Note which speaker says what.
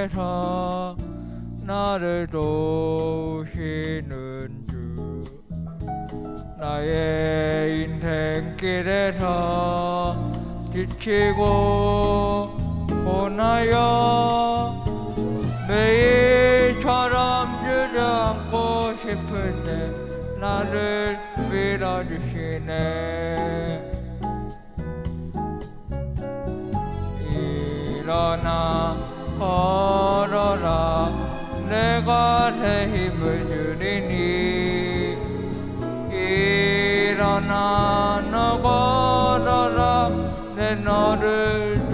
Speaker 1: 길에서 나를 도우시는 주 나의 인생길에서 지치고 고나여 매일처럼 주저앉고 싶을 때 나를 밀어주시네. 일어나 걸어라 내가 새 힘을 주리니 일어나 너 걸어라 내 너를